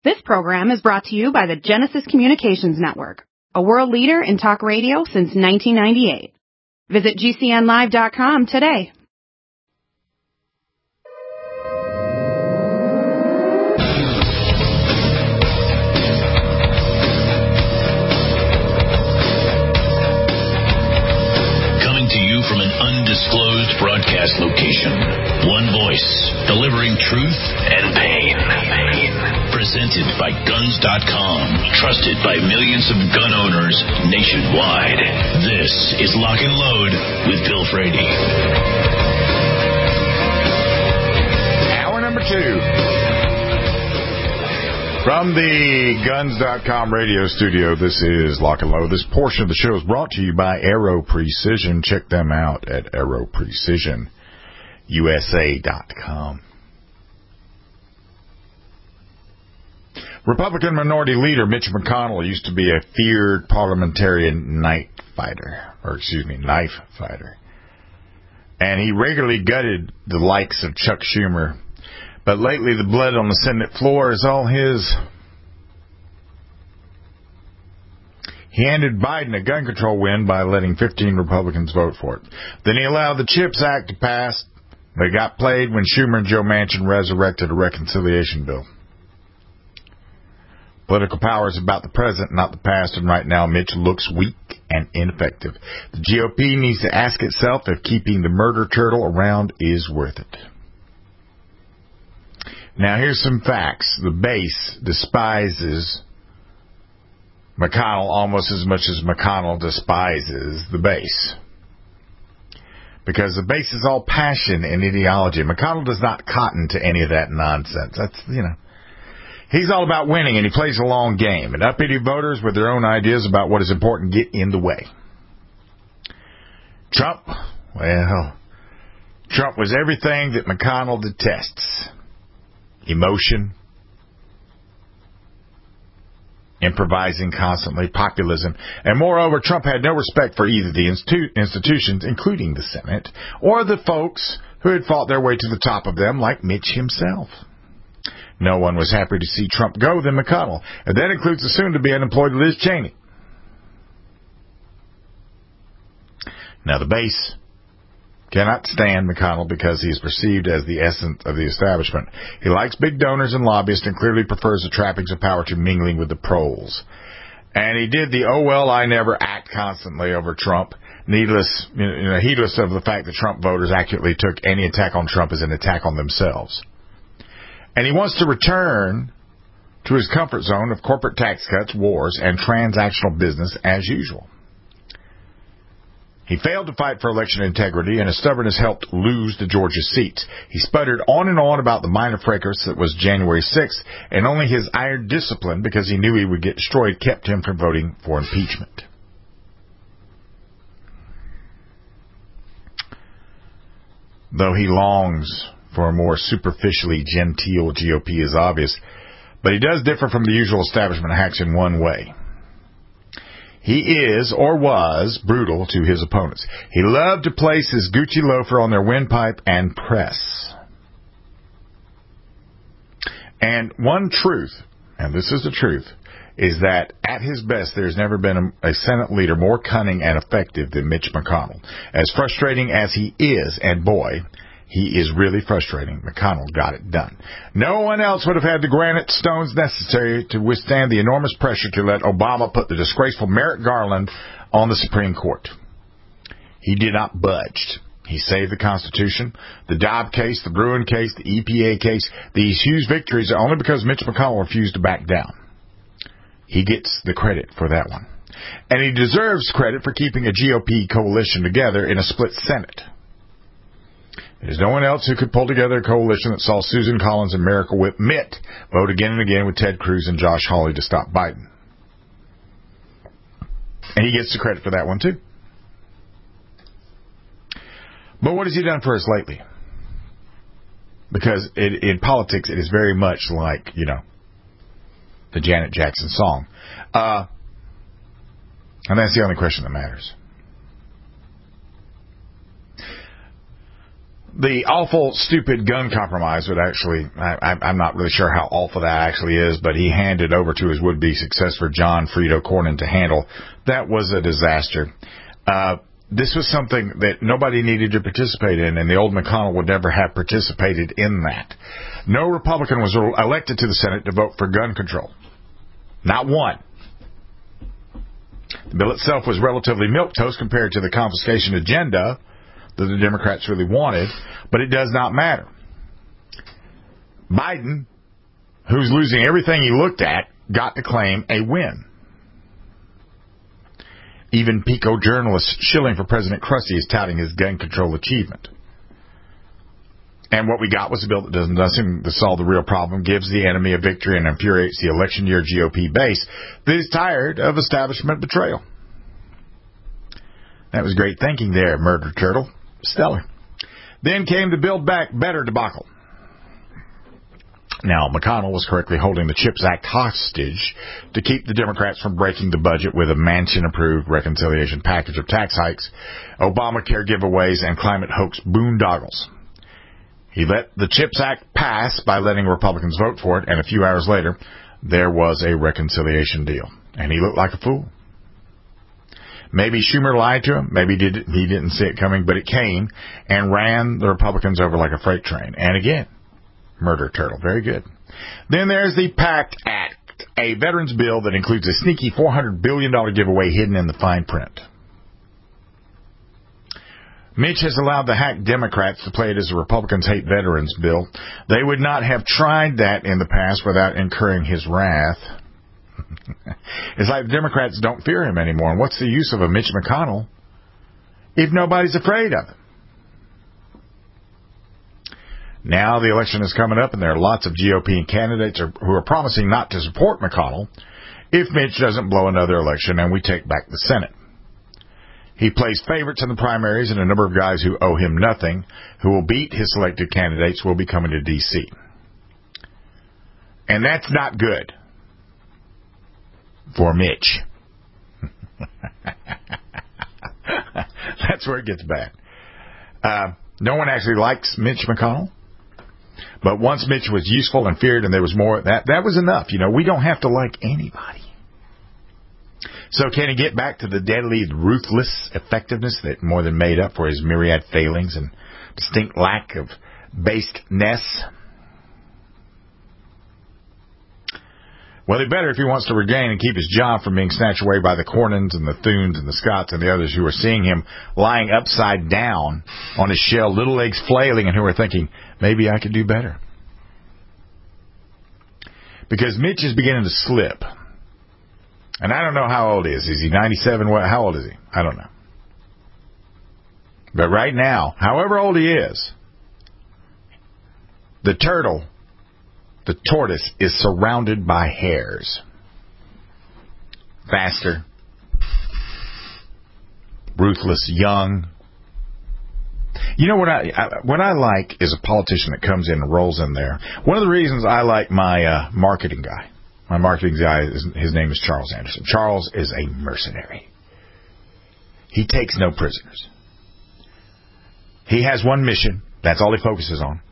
This program is brought to you by the Genesis Communications Network, a world leader in talk radio since 1998. Visit GCNlive.com today. Coming to you from an undisclosed broadcast location. One voice, delivering truth and pain. Presented by Guns.com. Trusted by millions of gun owners nationwide. This is Lock and Load with Bill Frady. Hour number 2. From the Guns.com radio studio, this is Lock and Load. This portion of the show is brought to you by Aero Precision. Check them out at aeroprecisionusa.com. Republican Minority Leader Mitch McConnell used to be a feared parliamentarian knife fighter. And he regularly gutted the likes of Chuck Schumer. But lately the blood on the Senate floor is all his. He handed Biden a gun control win by letting 15 Republicans vote for it. Then he allowed the CHIPS Act to pass. But it got played when Schumer and Joe Manchin resurrected a reconciliation bill. Political power is about the present, not the past, and right now Mitch looks weak and ineffective. The GOP needs to ask itself if keeping the murder turtle around is worth it. Now, here's some facts. The base despises McConnell almost as much as McConnell despises the base. Because the base is all passion and ideology. McConnell does not cotton to any of that nonsense. He's all about winning, and he plays a long game. And uppity voters with their own ideas about what is important get in the way. Trump was everything that McConnell detests. Emotion, improvising constantly, populism, and moreover, Trump had no respect for either the institutions, including the Senate, or the folks who had fought their way to the top of them, like Mitch himself. No one was happier to see Trump go than McConnell, and that includes the soon-to-be unemployed Liz Cheney. Now, the base cannot stand McConnell because he is perceived as the essence of the establishment. He likes big donors and lobbyists and clearly prefers the trappings of power to mingling with the proles. And he did the "oh well, I never" act constantly over Trump, heedless of the fact that Trump voters accurately took any attack on Trump as an attack on themselves. And he wants to return to his comfort zone of corporate tax cuts, wars, and transactional business as usual. He failed to fight for election integrity, and his stubbornness helped lose the Georgia seats. He sputtered on and on about the minor fracas that was January 6th, and only his iron discipline, because he knew he would get destroyed, kept him from voting for impeachment. Though he longs for a more superficially genteel GOP is obvious, but he does differ from the usual establishment hacks in one way. He is, or was, brutal to his opponents. He loved to place his Gucci loafer on their windpipe and press. And one truth, and this is the truth, is that at his best there's never been a Senate leader more cunning and effective than Mitch McConnell. As frustrating as he is, and boy, he is really frustrating, McConnell got it done. No one else would have had the granite stones necessary to withstand the enormous pressure to let Obama put the disgraceful Merrick Garland on the Supreme Court. He did not budge. He saved the Constitution, the Dobbs case, the Bruen case, the EPA case. These huge victories are only because Mitch McConnell refused to back down. He gets the credit for that one. And he deserves credit for keeping a GOP coalition together in a split Senate. There's no one else who could pull together a coalition that saw Susan Collins and Miracle Whip Mitt vote again and again with Ted Cruz and Josh Hawley to stop Biden. And he gets the credit for that one, too. But what has he done for us lately? Because in politics, it is very much like, the Janet Jackson song. And that's the only question that matters. The awful, stupid gun compromise would actually, I'm not really sure how awful that actually is, but he handed over to his would-be successor, John Frito Cornyn, to handle. That was a disaster. This was something that nobody needed to participate in, and the old McConnell would never have participated in that. No Republican was elected to the Senate to vote for gun control. Not one. The bill itself was relatively milquetoast compared to the confiscation agenda that the Democrats really wanted, but it does not matter. Biden, who's losing everything he looked at, got to claim a win. Even Pico journalist shilling for President Crusty is touting his gun control achievement. And what we got was a bill that does nothing to solve the real problem, gives the enemy a victory, and infuriates the election year GOP base that is tired of establishment betrayal. That was great thinking there, Murder Turtle. Stellar. Then came the Build Back Better debacle. Now, McConnell was correctly holding the CHIPS Act hostage to keep the Democrats from breaking the budget with a Manchin-approved reconciliation package of tax hikes, Obamacare giveaways, and climate hoax boondoggles. He let the CHIPS Act pass by letting Republicans vote for it, and a few hours later, there was a reconciliation deal. And he looked like a fool. Maybe Schumer lied to him. Maybe he didn't see it coming, but it came and ran the Republicans over like a freight train. And again, Murder Turtle. Very good. Then there's the PACT Act, a veterans bill that includes a sneaky $400 billion giveaway hidden in the fine print. Mitch has allowed the hack Democrats to play it as a Republicans hate veterans bill. They would not have tried that in the past without incurring his wrath. It's like the Democrats don't fear him anymore. And what's the use of a Mitch McConnell if nobody's afraid of him? Now the election is coming up, and there are lots of GOP candidates who are promising not to support McConnell if Mitch doesn't blow another election and we take back the Senate. He plays favorites in the primaries, and a number of guys who owe him nothing, who will beat his selected candidates, will be coming to D.C. And that's not good for Mitch. That's where it gets bad. No one actually likes Mitch McConnell. But once Mitch was useful and feared and there was more, that was enough. You know, we don't have to like anybody. So can he get back to the deadly, ruthless effectiveness that more than made up for his myriad failings and distinct lack of basedness? Well, he better if he wants to regain and keep his job from being snatched away by the Cornyns and the Thunes and the Scotts and the others who are seeing him lying upside down on his shell, little legs flailing, and who are thinking, maybe I could do better. Because Mitch is beginning to slip. And I don't know how old he is. Is he 97? How old is he? I don't know. But right now, however old he is, the turtle, the tortoise, is surrounded by hares. Faster, ruthless, young. You know what I like is a politician that comes in and rolls in there. One of the reasons I like my marketing guy. My marketing guy, his name is Charles Anderson. Charles is a mercenary. He takes no prisoners. He has one mission. That's all he focuses on.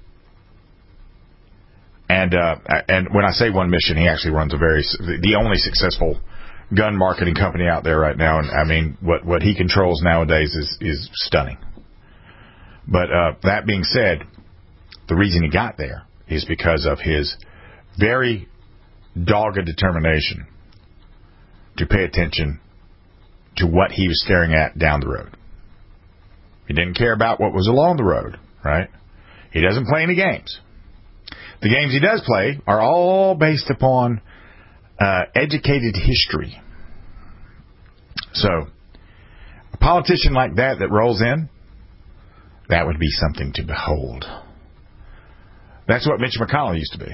And when I say one mission, he actually runs the only successful gun marketing company out there right now. And I mean, what he controls nowadays is stunning. But that being said, the reason he got there is because of his very dogged determination to pay attention to what he was staring at down the road. He didn't care about what was along the road, right? He doesn't play any games. The games he does play are all based upon educated history. So, a politician like that rolls in, that would be something to behold. That's what Mitch McConnell used to be.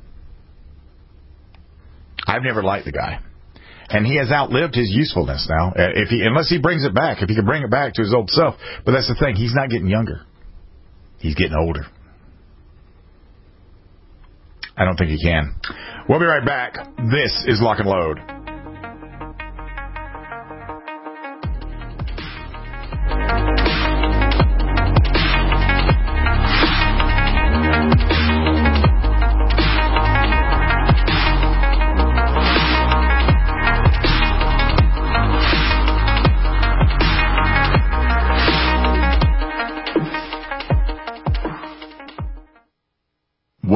I've never liked the guy. And he has outlived his usefulness now. Unless he brings it back. If he can bring it back to his old self. But that's the thing. He's not getting younger. He's getting older. I don't think he can. We'll be right back. This is Lock and Load.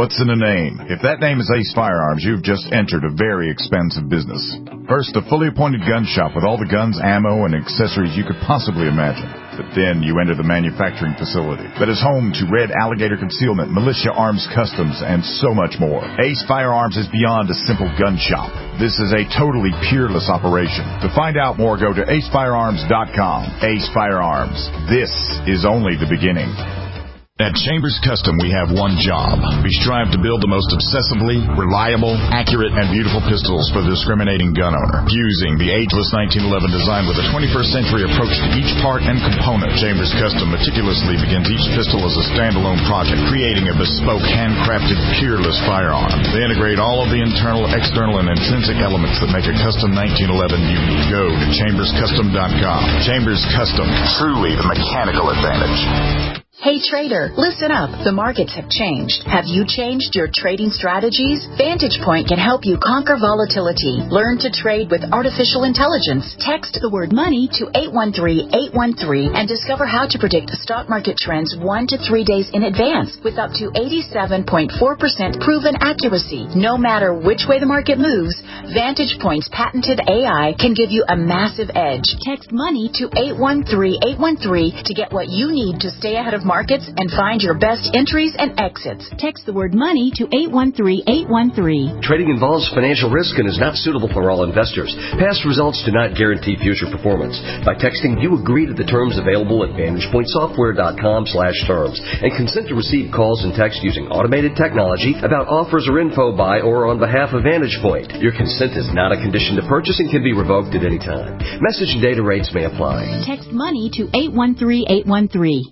What's in a name? If that name is Ace Firearms, you've just entered a very expensive business. First, a fully appointed gun shop with all the guns, ammo, and accessories you could possibly imagine. But then you enter the manufacturing facility that is home to Red Alligator Concealment, Militia Arms Customs, and so much more. Ace Firearms is beyond a simple gun shop. This is a totally peerless operation. To find out more, go to acefirearms.com. Ace Firearms. This is only the beginning. At Chambers Custom, we have one job. We strive to build the most obsessively, reliable, accurate, and beautiful pistols for the discriminating gun owner. Fusing the ageless 1911 design with a 21st century approach to each part and component, Chambers Custom meticulously begins each pistol as a standalone project, creating a bespoke, handcrafted, peerless firearm. They integrate all of the internal, external, and intrinsic elements that make a custom 1911 unique. Go to chamberscustom.com. Chambers Custom, truly the mechanical advantage. Hey trader, listen up. The markets have changed. Have you changed your trading strategies? Vantage Point can help you conquer volatility. Learn to trade with artificial intelligence. Text the word money to 813-813 and discover how to predict stock market trends 1 to 3 days in advance with up to 87.4% proven accuracy. No matter which way the market moves, Vantage Point's patented AI can give you a massive edge. Text money to 813-813 to get what you need to stay ahead of markets and find your best entries and exits. Text the word money to 813-813. Trading involves financial risk and is not suitable for all investors. Past results do not guarantee future performance. By texting, you agree to the terms available at VantagePointSoftware.com/terms and consent to receive calls and text using automated technology about offers or info by or on behalf of Vantage Point. Your consent is not a condition to purchase and can be revoked at any time. Message and data rates may apply. Text money to 813-813.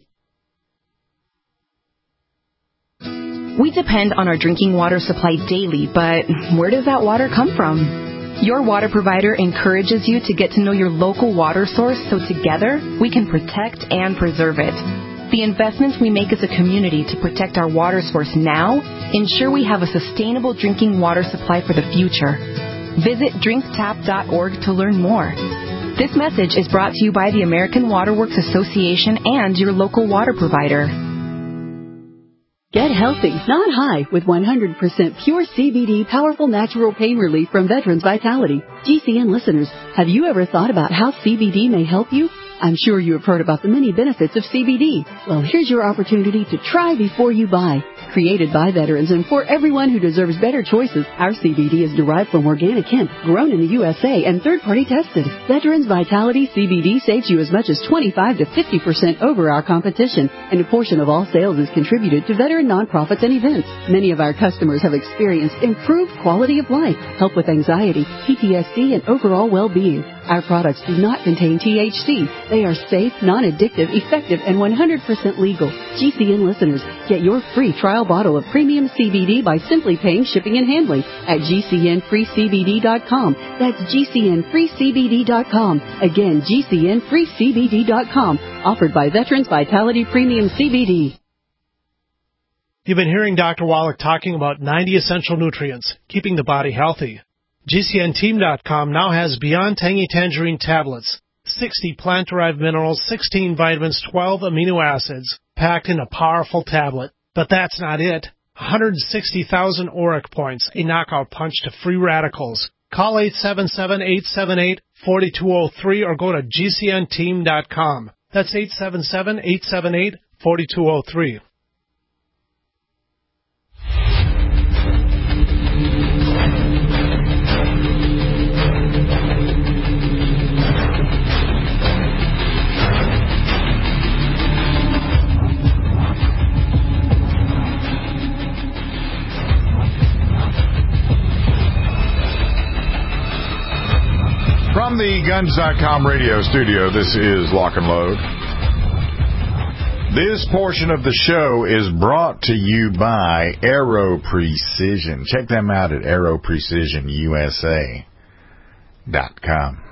We depend on our drinking water supply daily, but where does that water come from? Your water provider encourages you to get to know your local water source so together we can protect and preserve it. The investments we make as a community to protect our water source now ensure we have a sustainable drinking water supply for the future. Visit drinktap.org to learn more. This message is brought to you by the American Water Works Association and your local water provider. Get healthy, not high, with 100% pure CBD powerful natural pain relief from Veterans Vitality. GCN listeners, have you ever thought about how CBD may help you? I'm sure you have heard about the many benefits of CBD. Well, here's your opportunity to try before you buy. Created by veterans and for everyone who deserves better choices, our CBD is derived from organic hemp, grown in the USA, and third-party tested. Veterans Vitality CBD saves you as much as 25 to 50% over our competition, and a portion of all sales is contributed to veteran nonprofits and events. Many of our customers have experienced improved quality of life, help with anxiety, PTSD, and overall well-being. Our products do not contain THC. They are safe, non-addictive, effective, and 100% legal. GCN listeners, get your free trial bottle of premium CBD by simply paying shipping and handling at GCNFreeCBD.com. That's GCNFreeCBD.com. Again, GCNFreeCBD.com. Offered by Veterans Vitality Premium CBD. You've been hearing Dr. Wallach talking about 90 essential nutrients, keeping the body healthy. GCNteam.com now has Beyond Tangy Tangerine tablets, 60 plant-derived minerals, 16 vitamins, 12 amino acids, packed in a powerful tablet. But that's not it. 160,000 auric points, a knockout punch to free radicals. Call 877-878-4203 or go to GCNteam.com. That's 877-878-4203. From the Guns.com radio studio, this is Lock and Load. This portion of the show is brought to you by Aero Precision. Check them out at aeroprecisionusa.com.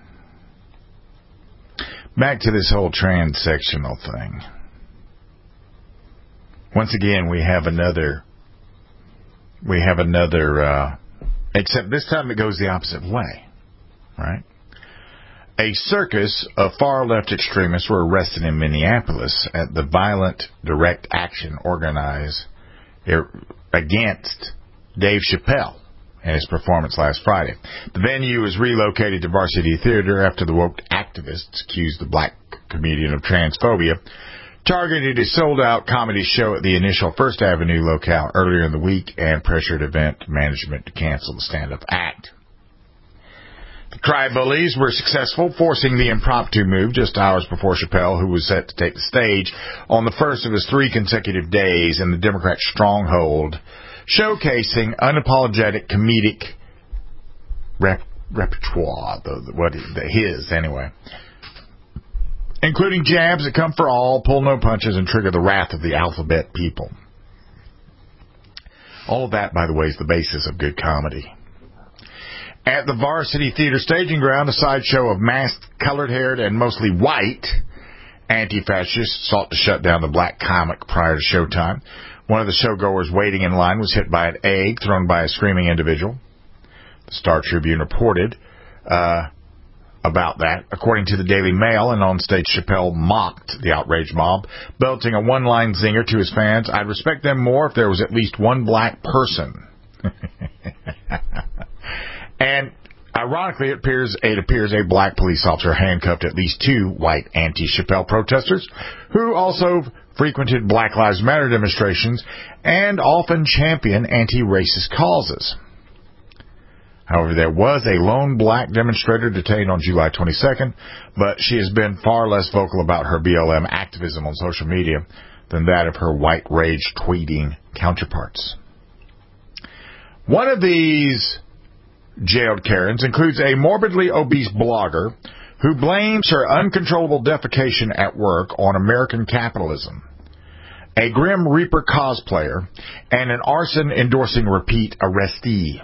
Back to this whole transsectional thing. Once again, we have another, except this time it goes the opposite way. Right? A circus of far-left extremists were arrested in Minneapolis at the violent direct action organized against Dave Chappelle and his performance last Friday. The venue was relocated to Varsity Theater after the woke activists accused the black comedian of transphobia, targeted a sold-out comedy show at the initial First Avenue locale earlier in the week, and pressured event management to cancel the stand-up act. The Cry Bullies were successful, forcing the impromptu move just hours before Chappelle, who was set to take the stage on the first of his 3 consecutive days in the Democrat stronghold, showcasing unapologetic comedic repertoire, his anyway, including jabs that come for all, pull no punches, and trigger the wrath of the alphabet people. All of that, by the way, is the basis of good comedy. At the Varsity Theater staging ground, a sideshow of masked, colored-haired, and mostly white anti-fascists sought to shut down the black comic prior to showtime. One of the showgoers waiting in line was hit by an egg thrown by a screaming individual. The Star Tribune reported about that. According to the Daily Mail, and on stage, Chappelle mocked the outraged mob, belting a one-line zinger to his fans: "I'd respect them more if there was at least one black person." And ironically, it appears a black police officer handcuffed at least 2 white anti-Chappelle protesters, who also frequented Black Lives Matter demonstrations and often champion anti-racist causes. However, there was a lone black demonstrator detained on July 22nd, but she has been far less vocal about her BLM activism on social media than that of her white rage tweeting counterparts. One of these jailed Karens includes a morbidly obese blogger who blames her uncontrollable defecation at work on American capitalism, a Grim Reaper cosplayer, and an arson-endorsing repeat arrestee.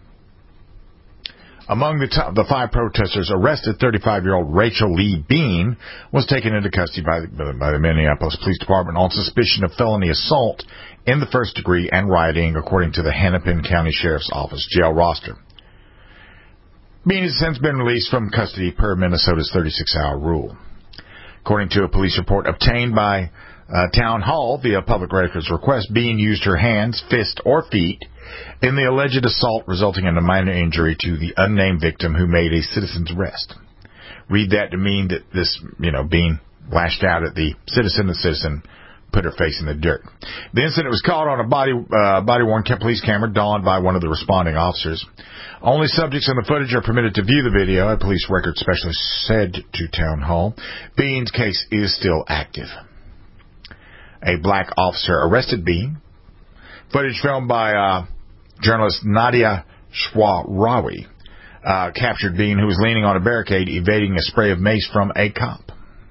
Among the 5 protesters arrested, 35-year-old Rachel Lee Bean was taken into custody by the Minneapolis Police Department on suspicion of felony assault in the first degree and rioting, according to the Hennepin County Sheriff's Office jail roster. Bean has since been released from custody per Minnesota's 36-hour rule. According to a police report obtained by Town Hall via public record's request, Bean used her hands, fist, or feet in the alleged assault, resulting in a minor injury to the unnamed victim, who made a citizen's arrest. Read that to mean that this, Bean lashed out at the citizen put her face in the dirt. The incident was caught on a body-worn police camera donned by one of the responding officers. Only subjects in the footage are permitted to view the video, a police record specialist said to Town Hall. Bean's case is still active. A black officer arrested Bean. Footage filmed by journalist Nadia Shwarawi captured Bean, who was leaning on a barricade, evading a spray of mace from a cop.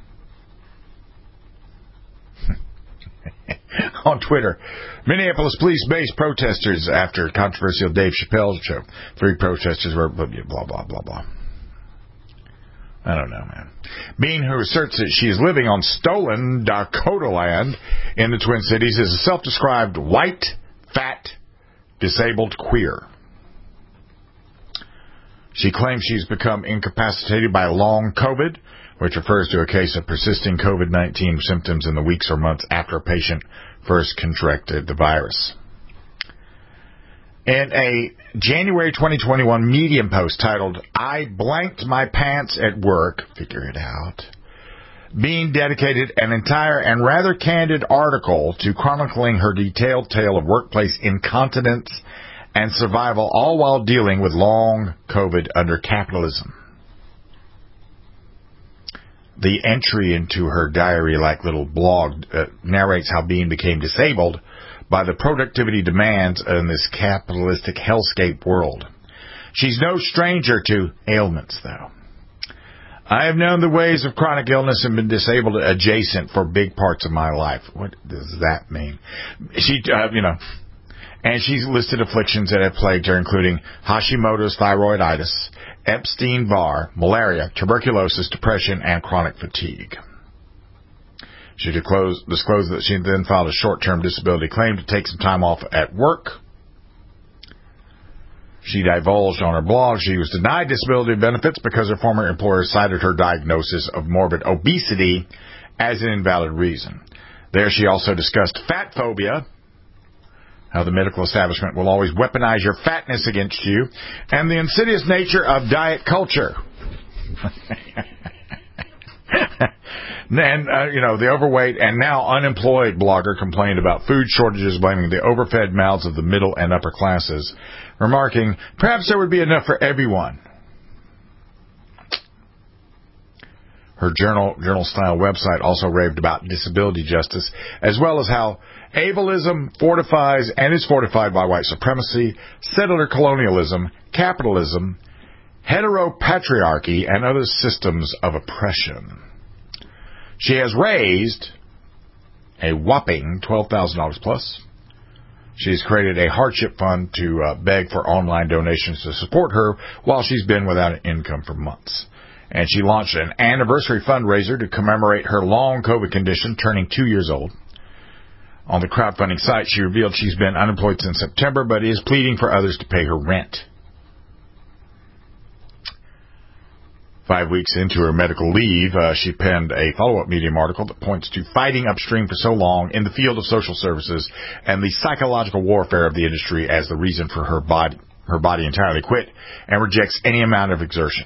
On Twitter, Minneapolis police base protesters after controversial Dave Chappelle show. 3 protesters were blah, blah, blah, blah, blah. I don't know, man. Bean, who asserts that she is living on stolen Dakota land in the Twin Cities, is a self-described white, fat, disabled queer. She claims she's become incapacitated by long COVID, which refers to a case of persisting COVID-19 symptoms in the weeks or months after a patient first contracted the virus. In a January 2021 Medium post titled, "I blanked my pants at work, figure it out," Bean dedicated an entire and rather candid article to chronicling her detailed tale of workplace incontinence and survival, all while dealing with long COVID under capitalism. The entry into her diary-like little blog narrates how Bean became disabled by the productivity demands in this capitalistic hellscape world. She's no stranger to ailments, though. "I have known the ways of chronic illness and been disabled adjacent for big parts of my life." What does that mean? And she's listed afflictions that have plagued her, including Hashimoto's thyroiditis, Epstein-Barr, malaria, tuberculosis, depression, and chronic fatigue. She disclosed that she then filed a short-term disability claim to take some time off at work. She divulged on her blog she was denied disability benefits because her former employer cited her diagnosis of morbid obesity as an invalid reason. There she also discussed fat phobia, how the medical establishment will always weaponize your fatness against you, and the insidious nature of diet culture. And, the overweight and now unemployed blogger complained about food shortages, blaming the overfed mouths of the middle and upper classes, remarking, perhaps there would be enough for everyone. Her journal-style website also raved about disability justice, as well as how ableism fortifies and is fortified by white supremacy, settler colonialism, capitalism, heteropatriarchy, and other systems of oppression. She has raised a whopping $12,000 plus. She has created a hardship fund to beg for online donations to support her while she's been without an income for months. And she launched an anniversary fundraiser to commemorate her long COVID condition, turning 2 years old. On the crowdfunding site, she revealed she's been unemployed since September, but is pleading for others to pay her rent. 5 weeks into her medical leave, she penned a follow-up Medium article that points to fighting upstream for so long in the field of social services and the psychological warfare of the industry as the reason for her body entirely quit, and rejects any amount of exertion.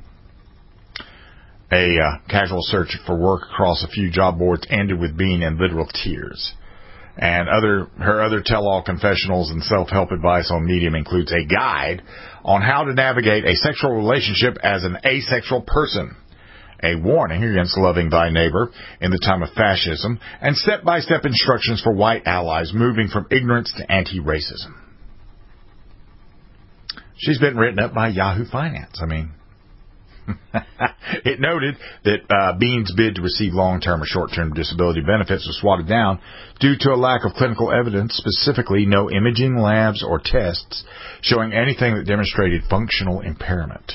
A casual search for work across a few job boards ended with being in literal tears. And her other tell-all confessionals and self-help advice on Medium includes a guide on how to navigate a sexual relationship as an asexual person, a warning against loving thy neighbor in the time of fascism, and step-by-step instructions for white allies moving from ignorance to anti-racism. She's been written up by Yahoo Finance. It noted that Bean's bid to receive long-term or short-term disability benefits was swatted down due to a lack of clinical evidence, specifically no imaging labs or tests showing anything that demonstrated functional impairment.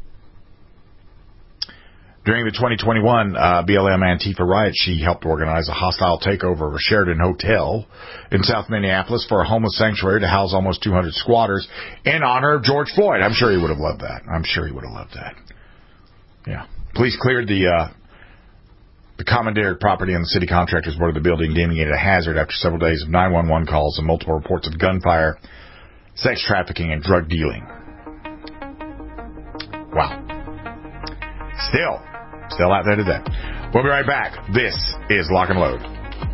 During the 2021 BLM Antifa riot, she helped organize a hostile takeover of a Sheraton hotel in South Minneapolis for a homeless sanctuary to house almost 200 squatters in honor of George Floyd. I'm sure he would have loved that. Yeah. Police cleared the commandeered property, and the city contractors board of the building deeming it a hazard after several days of 911 calls and multiple reports of gunfire, sex trafficking, and drug dealing. Wow. Still out there today. We'll be right back. This is Lock and Load.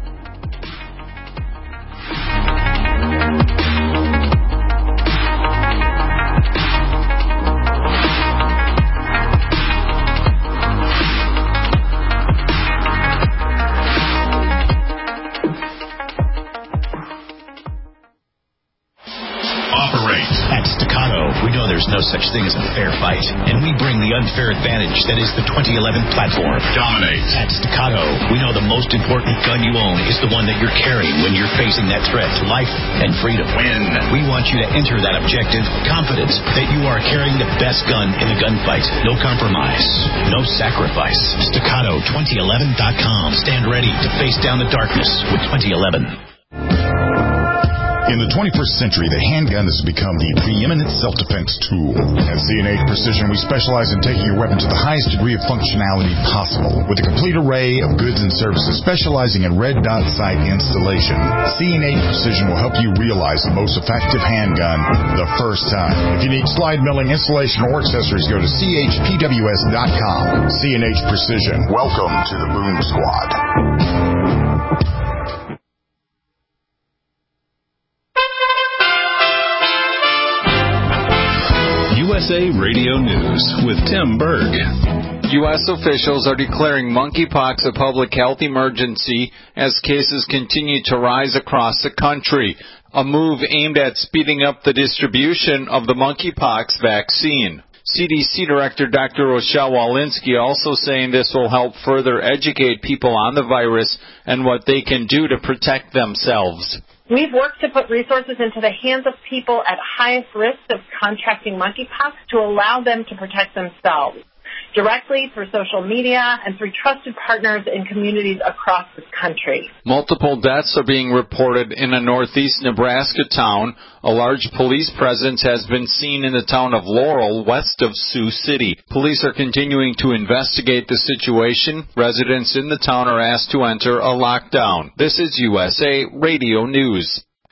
There's no such thing as a fair fight, and we bring the unfair advantage that is the 2011 platform. Dominate. At Staccato, we know the most important gun you own is the one that you're carrying when you're facing that threat to life and freedom. Win. We want you to enter that objective confident that you are carrying the best gun in the gunfight. No compromise. No sacrifice. Staccato2011.com. Stand ready to face down the darkness with 2011. In the 21st century, the handgun has become the preeminent self-defense tool. At C&H Precision, we specialize in taking your weapon to the highest degree of functionality possible. With a complete array of goods and services specializing in red dot sight installation, C&H Precision will help you realize the most effective handgun the first time. If you need slide milling, installation, or accessories, go to chpws.com. C&H Precision. Welcome to the Boom Squad. USA Radio News with Tim Berg. U.S. officials are declaring monkeypox a public health emergency as cases continue to rise across the country, a move aimed at speeding up the distribution of the monkeypox vaccine. CDC Director Dr. Rochelle Walensky also saying this will help further educate people on the virus and what they can do to protect themselves. We've worked to put resources into the hands of people at highest risk of contracting monkeypox to allow them to protect themselves directly through social media and through trusted partners in communities across this country. Multiple deaths are being reported in a northeast Nebraska town. A large police presence has been seen in the town of Laurel, west of Sioux City. Police are continuing to investigate the situation. Residents in the town are asked to enter a lockdown. This is USA Radio News.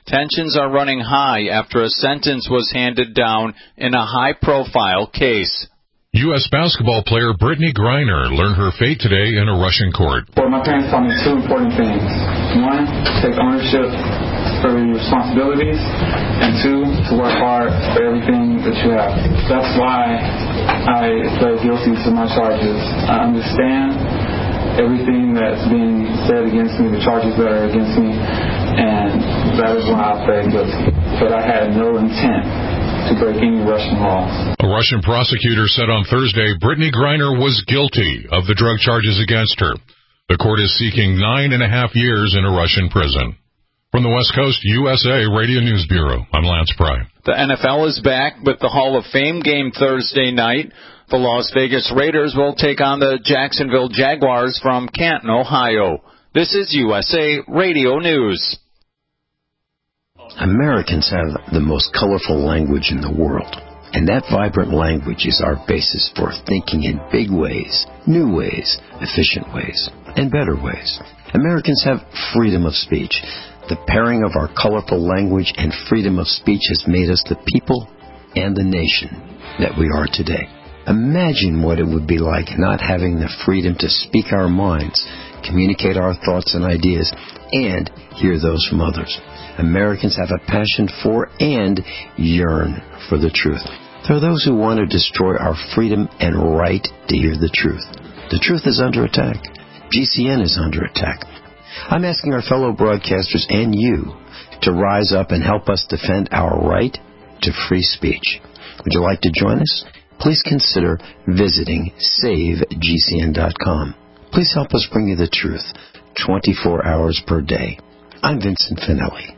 Tensions are running high after a sentence was handed down in a high-profile case. U.S. basketball player Brittany Griner learned her fate today in a Russian court. Well, my parents taught me two important things. One, take ownership for your responsibilities, and two, to work hard for everything that you have. That's why I pled guilty to my charges. I understand everything that's being said against me, the charges that are against me, and that is why I pled guilty. But I had no intent to break any Russian laws. A Russian prosecutor said on Thursday Brittany Griner was guilty of the drug charges against her. The court is seeking 9.5 years in a Russian prison. From the West Coast USA Radio News Bureau, I'm Lance Pry. The NFL is back with the Hall of Fame game Thursday night. The Las Vegas Raiders will take on the Jacksonville Jaguars from Canton, Ohio. This is USA Radio News. Americans have the most colorful language in the world, and that vibrant language is our basis for thinking in big ways, new ways, efficient ways, and better ways. Americans have freedom of speech. The pairing of our colorful language and freedom of speech has made us the people and the nation that we are today. Imagine what it would be like not having the freedom to speak our minds, communicate our thoughts and ideas, and hear those from others. Americans have a passion for and yearn for the truth. There are those who want to destroy our freedom and right to hear the truth. The truth is under attack. GCN is under attack. I'm asking our fellow broadcasters and you to rise up and help us defend our right to free speech. Would you like to join us? Please consider visiting SaveGCN.com. Please help us bring you the truth 24 hours per day. I'm Vincent Finelli.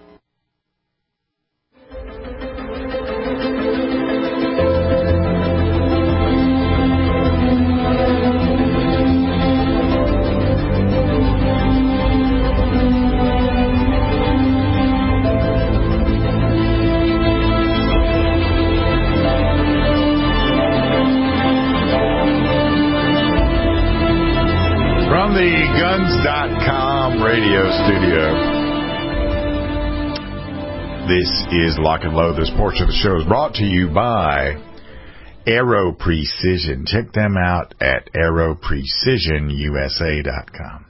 From the Guns.com radio studio, this is Lock and Load. This portion of the show is brought to you by Aero Precision. Check them out at aeroprecisionusa.com.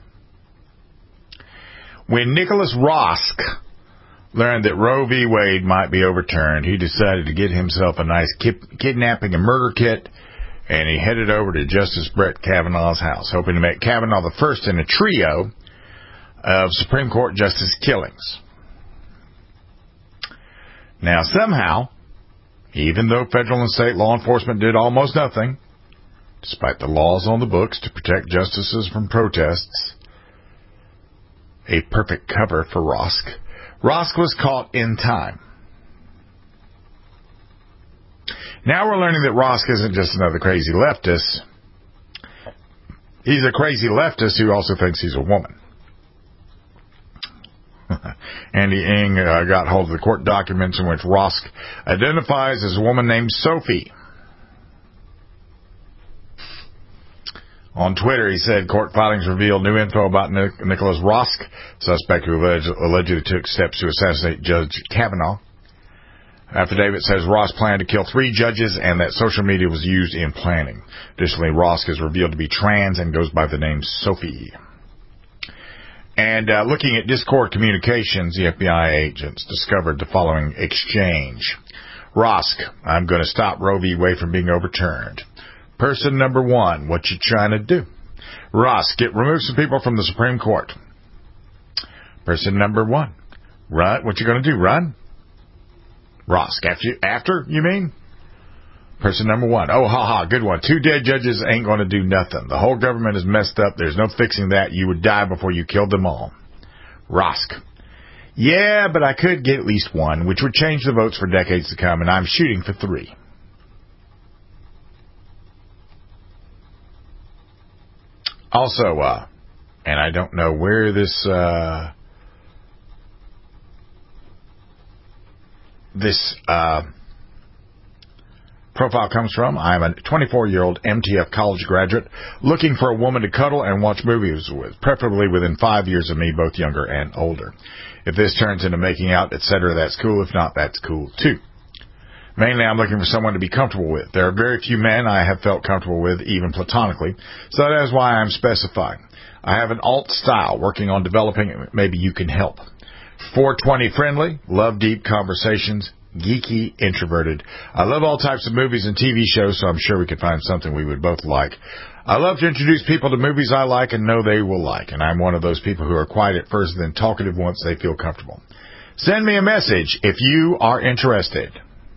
When Nicholas Rosk learned that Roe v. Wade might be overturned, he decided to get himself a nice kidnapping and murder kit, and he headed over to Justice Brett Kavanaugh's house, hoping to make Kavanaugh the first in a trio of Supreme Court justice killings. Now, somehow, even though federal and state law enforcement did almost nothing, despite the laws on the books to protect justices from protests, a perfect cover for Rosk, Rosk was caught in time. Now we're learning that Rosk isn't just another crazy leftist. He's a crazy leftist who also thinks he's a woman. Andy Ng got hold of the court documents in which Rosk identifies as a woman named Sophie. On Twitter, he said court filings reveal new info about Nicholas Rosk, suspect who allegedly took steps to assassinate Judge Kavanaugh. Affidavit says Rosk planned to kill 3 judges and that social media was used in planning. Additionally, Rosk is revealed to be trans and goes by the name Sophie. And looking at Discord communications, the FBI agents discovered the following exchange. Rosk, I'm going to stop Roe v. Wade from being overturned. Person number 1, what you trying to do? Rosk, remove some people from the Supreme Court. Person number 1, run. What you going to do, run? Rosk, after, you mean? Person number 1, oh, ha, good one. 2 dead judges ain't going to do nothing. The whole government is messed up. There's no fixing that. You would die before you killed them all. Rosk, yeah, but I could get at least 1, which would change the votes for decades to come, and I'm shooting for 3. Also, and I don't know where this profile comes from, I'm a 24-year-old MTF college graduate looking for a woman to cuddle and watch movies with, preferably within 5 years of me, both younger and older. If this turns into making out, etc., that's cool. If not, that's cool too. Mainly, I'm looking for someone to be comfortable with. There are very few men I have felt comfortable with, even platonically, so that is why I'm specifying. I have an alt style working on developing. Maybe you can help. 420 friendly, love deep conversations, geeky, introverted. I love all types of movies and TV shows, so I'm sure we could find something we would both like. I love to introduce people to movies I like and know they will like, and I'm one of those people who are quiet at first and then talkative once they feel comfortable. Send me a message if you are interested.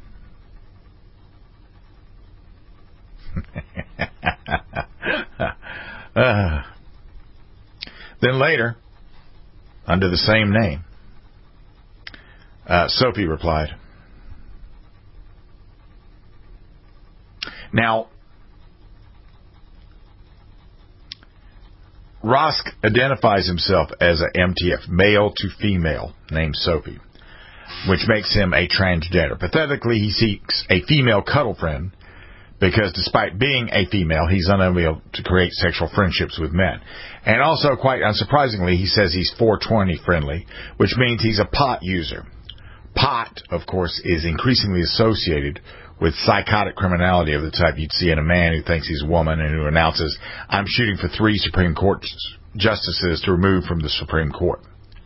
Then later, under the same name, Sophie replied. Now, Rosk identifies himself as an MTF, male to female, named Sophie, which makes him a transgender. Pathetically, he seeks a female cuddle friend because despite being a female, he's unable to create sexual friendships with men. And also, quite unsurprisingly, he says he's 420 friendly, which means he's a pot user. Pot, of course, is increasingly associated with psychotic criminality of the type you'd see in a man who thinks he's a woman and who announces, I'm shooting for 3 Supreme Court justices to remove from the Supreme Court.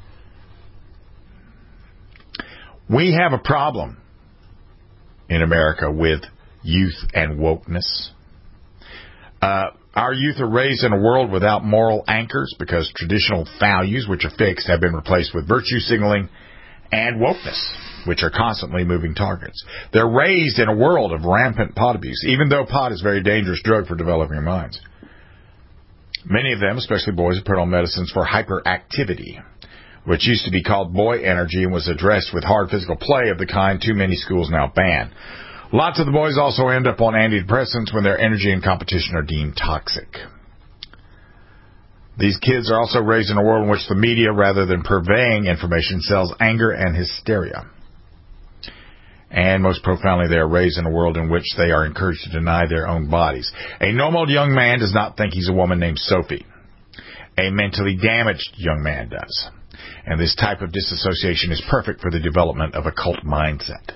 We have a problem in America with youth and wokeness. Our youth are raised in a world without moral anchors because traditional values, which are fixed, have been replaced with virtue signaling and wokeness, which are constantly moving targets. They're raised in a world of rampant pot abuse, even though pot is a very dangerous drug for developing minds. Many of them, especially boys, are put on medicines for hyperactivity, which used to be called boy energy and was addressed with hard physical play of the kind too many schools now ban. Lots of the boys also end up on antidepressants when their energy and competition are deemed toxic. These kids are also raised in a world in which the media, rather than purveying information, sells anger and hysteria. And most profoundly, they are raised in a world in which they are encouraged to deny their own bodies. A normal young man does not think he's a woman named Sophie. A mentally damaged young man does. And this type of disassociation is perfect for the development of a cult mindset.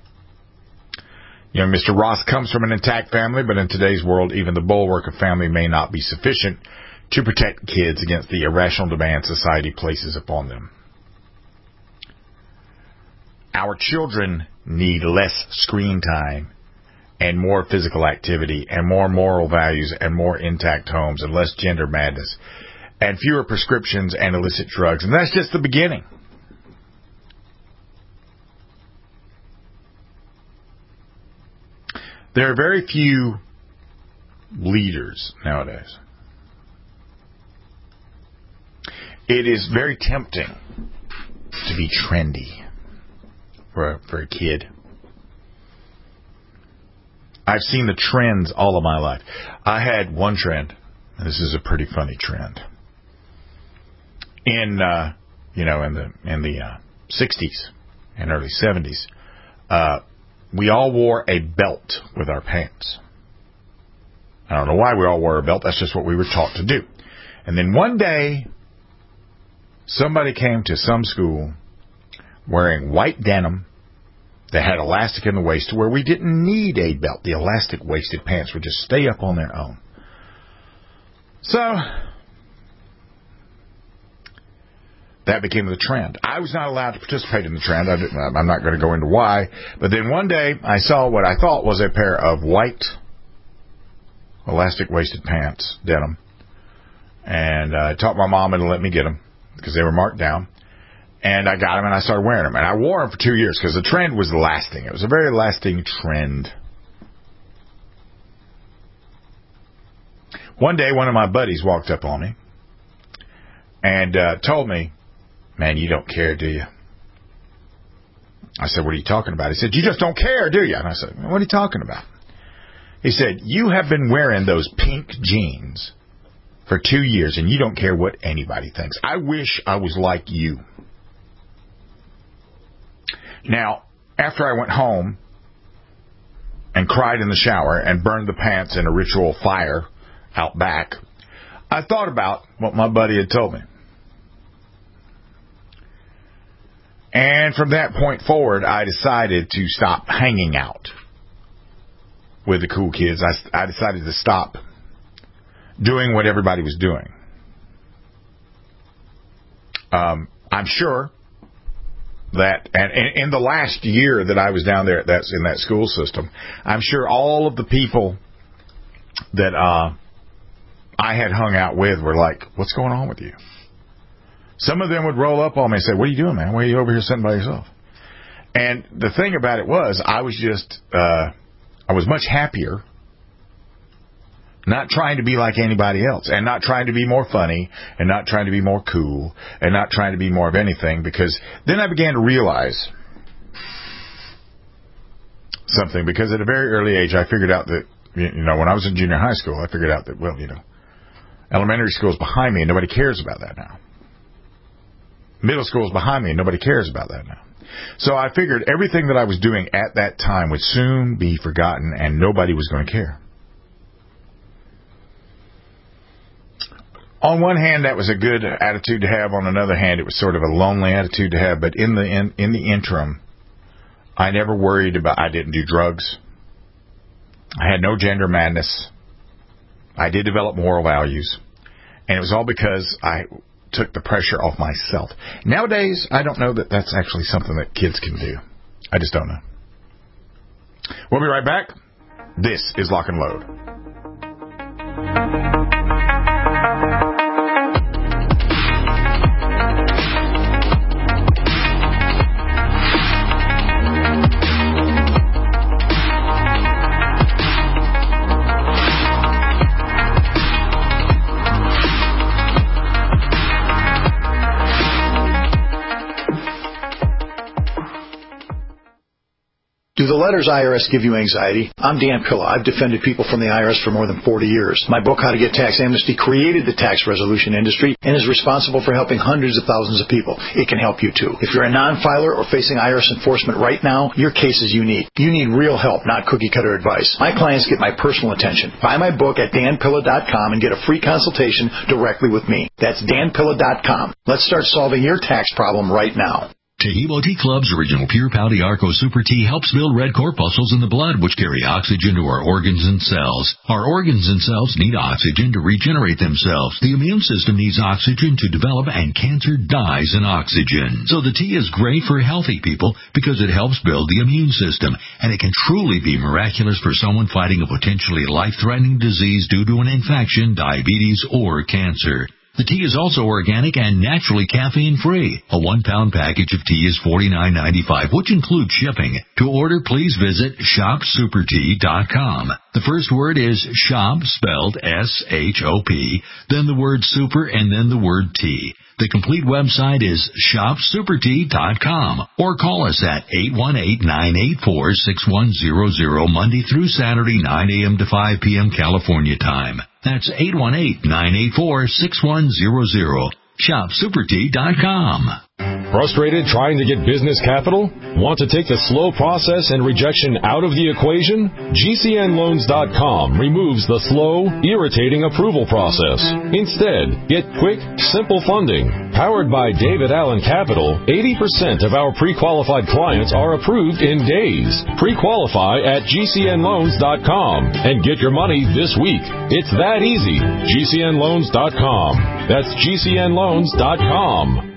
Young Mr. Ross comes from an intact family, but in today's world, even the bulwark of family may not be sufficient to protect kids against the irrational demands society places upon them. Our children need less screen time and more physical activity and more moral values and more intact homes and less gender madness and fewer prescriptions and illicit drugs. And that's just the beginning. There are very few leaders nowadays. It is very tempting to be trendy for a kid. I've seen the trends all of my life. I had one trend, and this is a pretty funny trend. In the 60s and early 70s, we all wore a belt with our pants. I don't know why we all wore a belt. That's just what we were taught to do. And then one day, somebody came to some school wearing white denim that had elastic in the waist to where we didn't need a belt. The elastic-waisted pants would just stay up on their own. So, that became the trend. I was not allowed to participate in the trend. I'm not going to go into why. But then one day, I saw what I thought was a pair of white elastic-waisted pants, denim. And I taught my mom to let me get them because they were marked down. And I got them and I started wearing them. And I wore them for 2 years because the trend was lasting. It was a very lasting trend. One day, one of my buddies walked up on me and told me, "Man, you don't care, do you?" I said, "What are you talking about?" He said, "You just don't care, do you?" And I said, "What are you talking about?" He said, "You have been wearing those pink jeans for 2 years and you don't care what anybody thinks. I wish I was like you." Now, after I went home and cried in the shower and burned the pants in a ritual fire out back, I thought about what my buddy had told me. And from that point forward, I decided to stop hanging out with the cool kids. I decided to stop doing what everybody was doing. I'm sure that, and in the last year that I was down there in that school system, I'm sure all of the people that I had hung out with were like, what's going on with you? Some of them would roll up on me and say, what are you doing, man? Why are you over here sitting by yourself? And the thing about it was, I was much happier not trying to be like anybody else, and not trying to be more funny, and not trying to be more cool, and not trying to be more of anything, because then I began to realize something, because at a very early age I figured out that, when I was in junior high school, I figured out that, elementary school is behind me and nobody cares about that now. Middle school is behind me and nobody cares about that now. So I figured everything that I was doing at that time would soon be forgotten and nobody was going to care. On one hand, that was a good attitude to have. On another hand, it was sort of a lonely attitude to have. But in the interim, I never worried about. I didn't do drugs. I had no gender madness. I did develop moral values, and it was all because I took the pressure off myself. Nowadays, I don't know that that's actually something that kids can do. I just don't know. We'll be right back. This is Lock and Load. Do the letters IRS give you anxiety? I'm Dan Pilla. I've defended people from the IRS for more than 40 years. My book, How to Get Tax Amnesty, created the tax resolution industry and is responsible for helping hundreds of thousands of people. It can help you too. If you're a non-filer or facing IRS enforcement right now, your case is unique. You need real help, not cookie-cutter advice. My clients get my personal attention. Buy my book at danpilla.com and get a free consultation directly with me. That's danpilla.com. Let's start solving your tax problem right now. Tehebo Tea Club's original Pure Pau D'Arco Super Tea helps build red corpuscles in the blood, which carry oxygen to our organs and cells. Our organs and cells need oxygen to regenerate themselves. The immune system needs oxygen to develop, and cancer dies in oxygen. So the tea is great for healthy people because it helps build the immune system, and it can truly be miraculous for someone fighting a potentially life-threatening disease due to an infection, diabetes, or cancer. The tea is also organic and naturally caffeine-free. A 1-pound package of tea is $49.95, which includes shipping. To order, please visit shopsupertea.com. The first word is shop, spelled S-H-O-P, then the word super, and then the word tea. The complete website is shopsupertea.com, or call us at 818-984-6100 Monday through Saturday, 9 a.m. to 5 p.m. California time. That's 818-984-6100. ShopSuperTea.com. Frustrated trying to get business capital? Want to take the slow process and rejection out of the equation? GCNLoans.com removes the slow, irritating approval process. Instead, get quick, simple funding. Powered by David Allen Capital, 80% of our pre-qualified clients are approved in days. Pre-qualify at GCNLoans.com and get your money this week. It's that easy. GCNLoans.com. That's GCNLoans.com.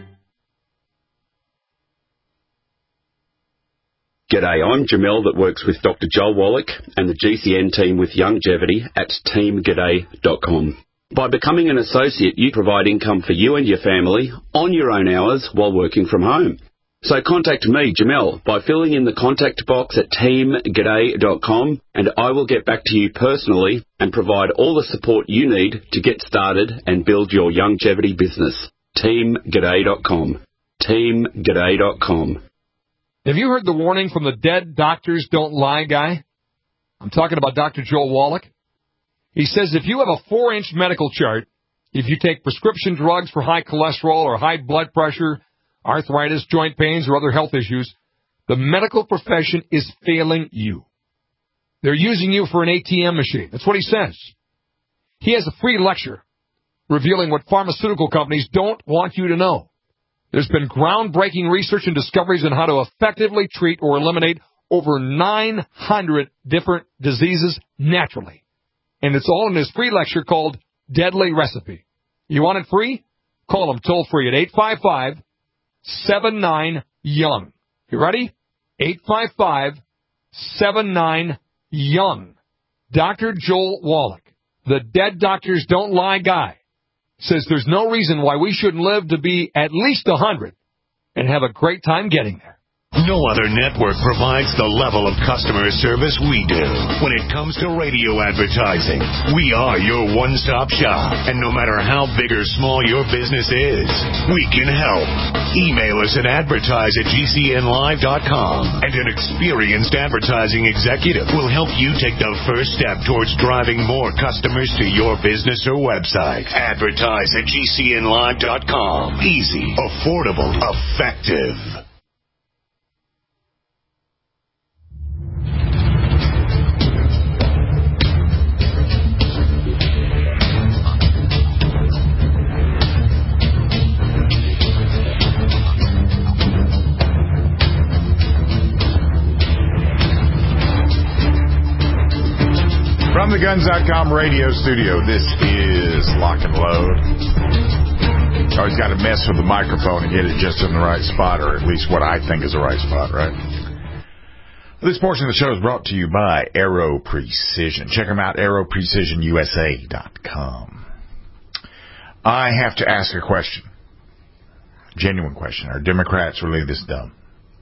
G'day, I'm Jamel that works with Dr. Joel Wallach and the GCN team with Longevity at teamg'day.com. By becoming an associate, you provide income for you and your family on your own hours while working from home. So contact me, Jamel, by filling in the contact box at teamg'day.com, and I will get back to you personally and provide all the support you need to get started and build your longevity business. teamg'day.com. teamg'day.com. Have you heard the warning from the dead doctors don't lie guy? I'm talking about Dr. Joel Wallach. He says if you have a 4-inch medical chart, if you take prescription drugs for high cholesterol or high blood pressure, arthritis, joint pains, or other health issues, the medical profession is failing you. They're using you for an ATM machine. That's what he says. He has a free lecture revealing what pharmaceutical companies don't want you to know. There's been groundbreaking research and discoveries on how to effectively treat or eliminate over 900 different diseases naturally. And it's all in his free lecture called Deadly Recipe. You want it free? Call him toll free at 855-79-YOUNG. You ready? 855-79-YOUNG. Dr. Joel Wallach, the Dead Doctors Don't Lie guy, says there's no reason why we shouldn't live to be at least 100 and have a great time getting there. No other network provides the level of customer service we do. When it comes to radio advertising, we are your one-stop shop. And no matter how big or small your business is, we can help. Email us at advertise@gcnlive.com, and an experienced advertising executive will help you take the first step towards driving more customers to your business or website. Advertise@gcnlive.com. Easy, affordable, effective. From the Guns.com radio studio, this is Lock and Load. Always got to mess with the microphone and get it just in the right spot, or at least what I think is the right spot, right? This portion of the show is brought to you by Aero Precision. Check them out, aeroprecisionusa.com. I have to ask a question. Genuine question. Are Democrats really this dumb?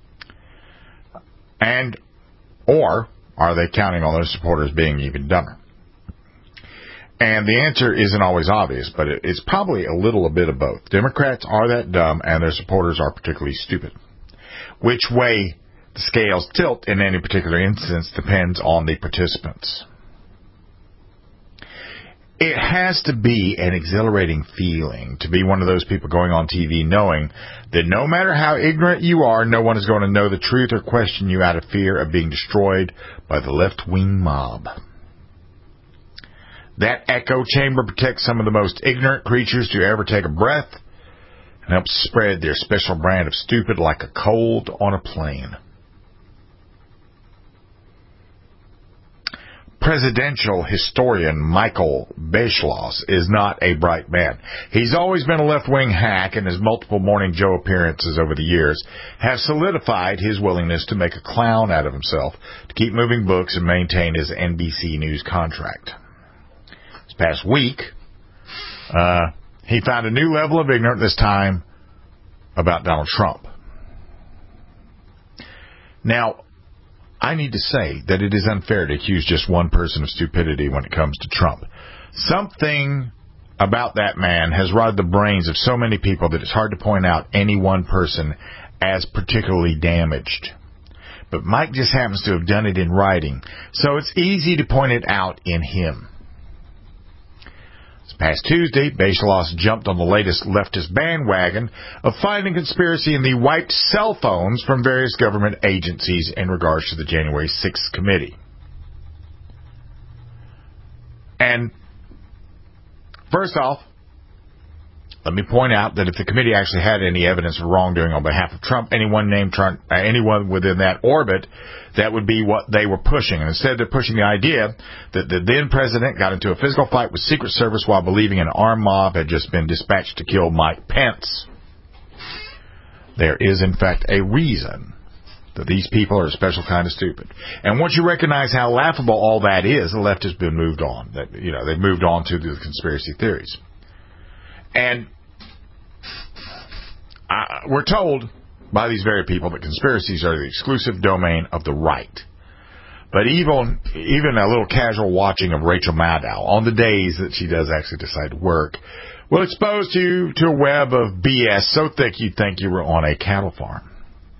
Or are they counting on their supporters being even dumber? And the answer isn't always obvious, but it's probably a little bit of both. Democrats are that dumb, and their supporters are particularly stupid. Which way the scales tilt in any particular instance depends on the participants. It has to be an exhilarating feeling to be one of those people going on TV knowing that no matter how ignorant you are, no one is going to know the truth or question you out of fear of being destroyed by the left-wing mob. That echo chamber protects some of the most ignorant creatures to ever take a breath and helps spread their special brand of stupid like a cold on a plane. Presidential historian Michael Beschloss is not a bright man. He's always been a left-wing hack, and his multiple Morning Joe appearances over the years have solidified his willingness to make a clown out of himself to keep moving books and maintain his NBC News contract. This past week, he found a new level of ignorance, this time about Donald Trump. Now, I need to say that it is unfair to accuse just one person of stupidity when it comes to Trump. Something about that man has rotted the brains of so many people that it's hard to point out any one person as particularly damaged. But Mike just happens to have done it in writing, so it's easy to point it out in him. This past Tuesday, Beschloss jumped on the latest leftist bandwagon of finding conspiracy in the wiped cell phones from various government agencies in regards to the January 6th committee. And first off, let me point out that if the committee actually had any evidence of wrongdoing on behalf of Trump, anyone named Trump, anyone within that orbit, that would be what they were pushing. And instead, they're pushing the idea that the then president got into a physical fight with Secret Service while believing an armed mob had just been dispatched to kill Mike Pence. There is, in fact, a reason that these people are a special kind of stupid. And once you recognize how laughable all that is, the left has been moved on. They've moved on to the conspiracy theories. And we're told by these very people that conspiracies are the exclusive domain of the right. But even a little casual watching of Rachel Maddow on the days that she does actually decide to work will expose you to a web of BS so thick you'd think you were on a cattle farm.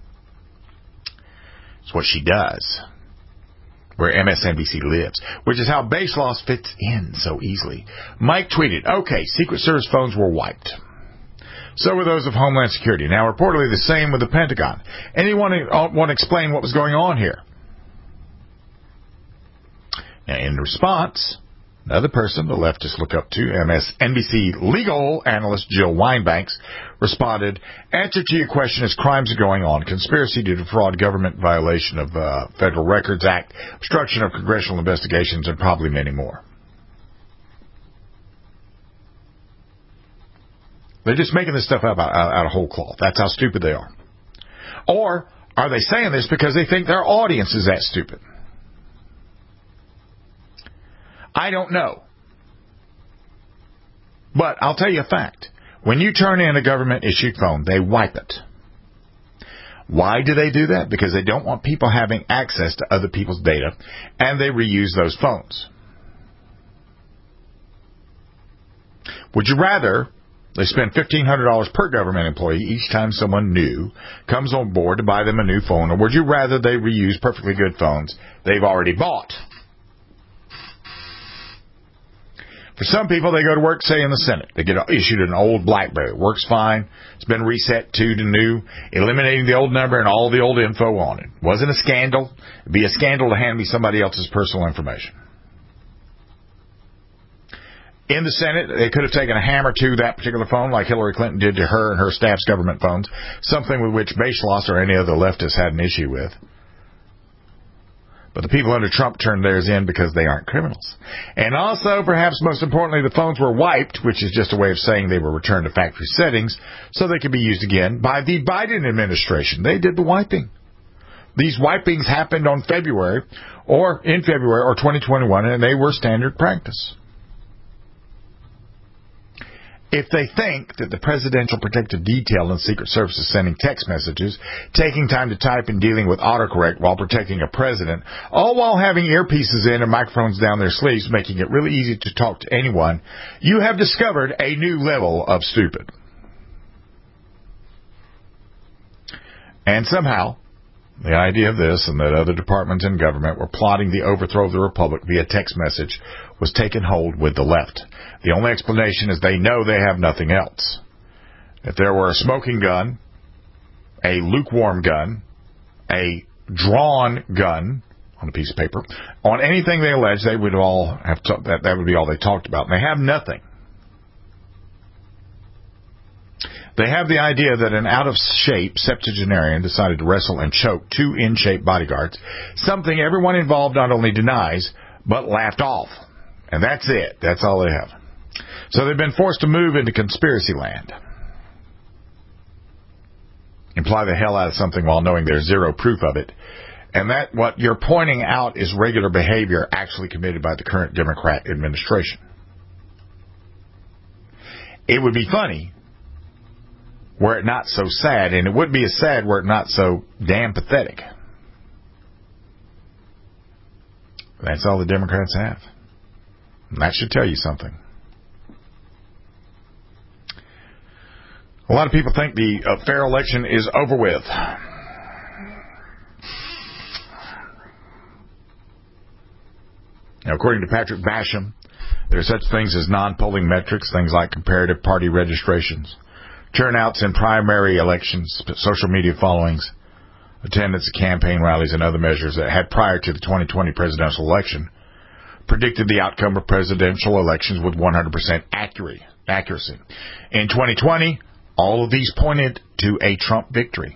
It's what she does, where MSNBC lives, which is how Beschloss fits in so easily. Mike tweeted, okay, Secret Service phones were wiped. So were those of Homeland Security. Now, reportedly the same with the Pentagon. Anyone want to explain what was going on here? In response, another person the leftists look up to, MSNBC legal analyst Jill Wine-Banks, responded, "Answer to your question is crimes are going on. Conspiracy to defraud, government violation of Federal Records Act, obstruction of congressional investigations, and probably many more." They're just making this stuff up out of whole cloth. That's how stupid they are. Or are they saying this because they think their audience is that stupid? I don't know. But I'll tell you a fact. When you turn in a government-issued phone, they wipe it. Why do they do that? Because they don't want people having access to other people's data, and they reuse those phones. Would you rather they spend $1,500 per government employee each time someone new comes on board to buy them a new phone, or would you rather they reuse perfectly good phones they've already bought? For some people, they go to work, say, in the Senate. They get issued an old BlackBerry. Works fine. It's been reset to new, eliminating the old number and all the old info on it. Wasn't a scandal. It'd be a scandal to hand me somebody else's personal information. In the Senate, they could have taken a hammer to that particular phone like Hillary Clinton did to her and her staff's government phones, something with which Beschloss or any other leftist had an issue with. But the people under Trump turned theirs in because they aren't criminals. And also, perhaps most importantly, the phones were wiped, which is just a way of saying they were returned to factory settings, so they could be used again by the Biden administration. They did the wiping. These wipings happened in February or 2021, and they were standard practice. If they think that the Presidential Protective Detail and Secret Service is sending text messages, taking time to type and dealing with autocorrect while protecting a president, all while having earpieces in and microphones down their sleeves, making it really easy to talk to anyone, you have discovered a new level of stupid. And somehow, the idea of this and that other departments in government were plotting the overthrow of the republic via text message was taken hold with the left. The only explanation is they know they have nothing else. If there were a smoking gun, a lukewarm gun, a drawn gun on a piece of paper, on anything they allege, they would all have that would be all they talked about. And they have nothing. They have the idea that an out-of-shape septuagenarian decided to wrestle and choke two in-shape bodyguards, something everyone involved not only denies, but laughed off. And that's it. That's all they have. So they've been forced to move into conspiracy land. Imply the hell out of something while knowing there's zero proof of it. And that what you're pointing out is regular behavior actually committed by the current Democrat administration. It would be funny were it not so sad, and it would be as sad were it not so damn pathetic. That's all the Democrats have. And that should tell you something. A lot of people think the fair election is over with. Now, according to Patrick Basham, there are such things as non-polling metrics, things like comparative party registrations, turnouts in primary elections, social media followings, attendance at campaign rallies, and other measures that had prior to the 2020 presidential election predicted the outcome of presidential elections with 100% accuracy. In 2020, all of these pointed to a Trump victory.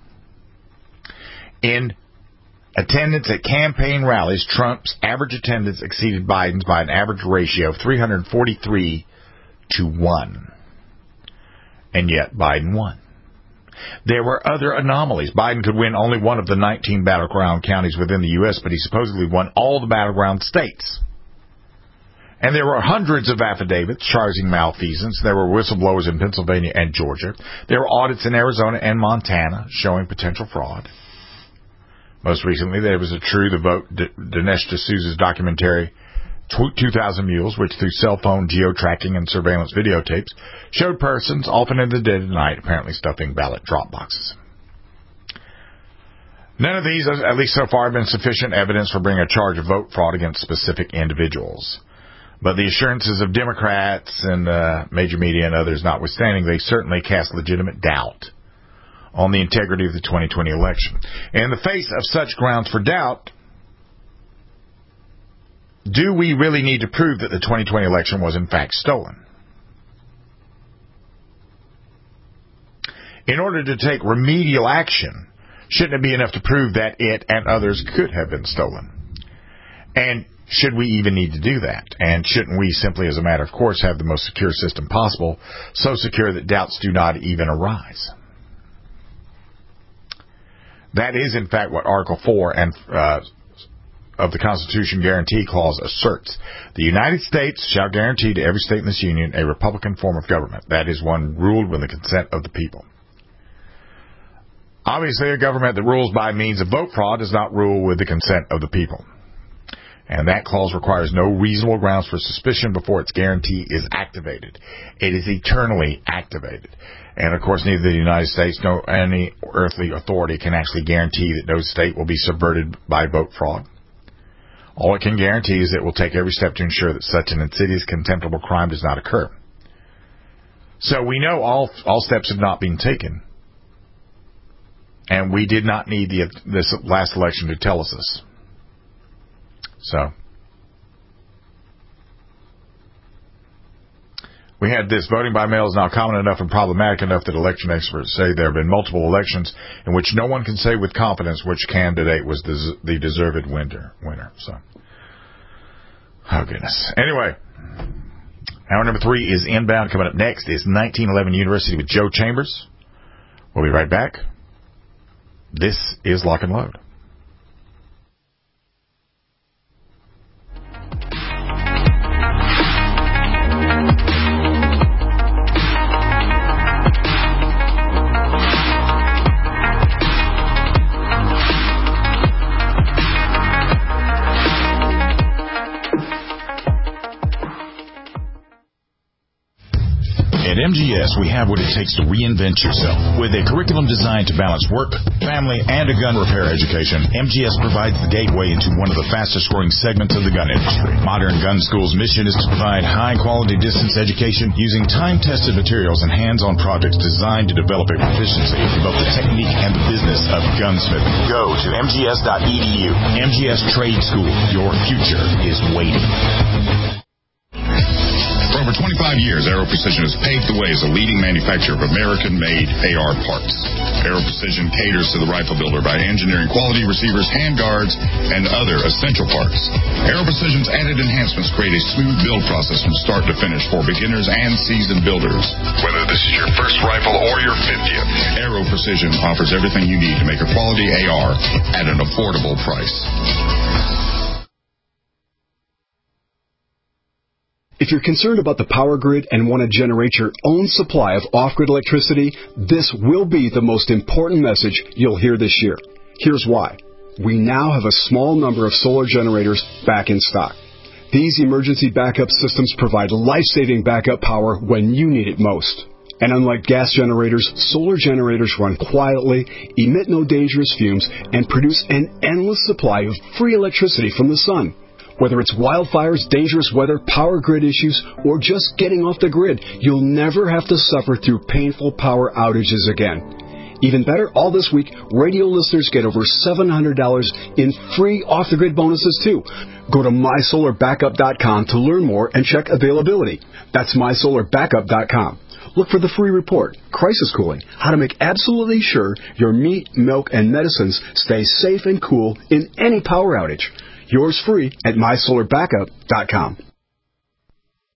In attendance at campaign rallies, Trump's average attendance exceeded Biden's by an average ratio of 343 to 1. And yet Biden won. There were other anomalies. Biden could win only one of the 19 battleground counties within the U.S., but he supposedly won all the battleground states. And there were hundreds of affidavits charging malfeasance. There were whistleblowers in Pennsylvania and Georgia. There were audits in Arizona and Montana showing potential fraud. Most recently, there was a True the Vote Dinesh D'Souza's documentary, 2,000 Mules, which through cell phone geo-tracking and surveillance videotapes showed persons, often in the dead of night, apparently stuffing ballot drop boxes. None of these, at least so far, have been sufficient evidence for bringing a charge of vote fraud against specific individuals. But the assurances of Democrats and major media and others notwithstanding, they certainly cast legitimate doubt on the integrity of the 2020 election. In the face of such grounds for doubt, do we really need to prove that the 2020 election was in fact stolen? In order to take remedial action, shouldn't it be enough to prove that it and others could have been stolen? And should we even need to do that? And shouldn't we simply, as a matter of course, have the most secure system possible, so secure that doubts do not even arise? That is, in fact, what Article 4 of the Constitution Guarantee Clause asserts. The United States shall guarantee to every state in this union a republican form of government. That is one ruled with the consent of the people. Obviously, a government that rules by means of vote fraud does not rule with the consent of the people. And that clause requires no reasonable grounds for suspicion before its guarantee is activated. It is eternally activated. And, of course, neither the United States nor any earthly authority can actually guarantee that no state will be subverted by vote fraud. All it can guarantee is it will take every step to ensure that such an insidious, contemptible crime does not occur. So we know all steps have not been taken. And we did not need this last election to tell us this. So, we had this. Voting by mail is now common enough and problematic enough that election experts say there have been multiple elections in which no one can say with confidence which candidate was the deserved winner. So, oh goodness. Anyway, hour number 3 is Inbound. Coming up next is 1911 University with Joe Chambers. We'll be right back. This is Lock and Load. At MGS, we have what it takes to reinvent yourself. With a curriculum designed to balance work, family, and a gun repair education, MGS provides the gateway into one of the fastest-growing segments of the gun industry. Modern Gun School's mission is to provide high-quality distance education using time-tested materials and hands-on projects designed to develop a proficiency in both the technique and the business of gunsmithing. Go to mgs.edu. MGS Trade School. Your future is waiting. For over 25 years, Aero Precision has paved the way as a leading manufacturer of American-made AR parts. Aero Precision caters to the rifle builder by engineering quality receivers, handguards, and other essential parts. Aero Precision's added enhancements create a smooth build process from start to finish for beginners and seasoned builders. Whether this is your first rifle or your 50th, Aero Precision offers everything you need to make a quality AR at an affordable price. If you're concerned about the power grid and want to generate your own supply of off-grid electricity, this will be the most important message you'll hear this year. Here's why. We now have a small number of solar generators back in stock. These emergency backup systems provide life-saving backup power when you need it most. And unlike gas generators, solar generators run quietly, emit no dangerous fumes, and produce an endless supply of free electricity from the sun. Whether it's wildfires, dangerous weather, power grid issues, or just getting off the grid, you'll never have to suffer through painful power outages again. Even better, all this week, radio listeners get over $700 in free off-the-grid bonuses, too. Go to mysolarbackup.com to learn more and check availability. That's mysolarbackup.com. Look for the free report, Crisis Cooling, how to make absolutely sure your meat, milk, and medicines stay safe and cool in any power outage. Yours free at mysolarbackup.com.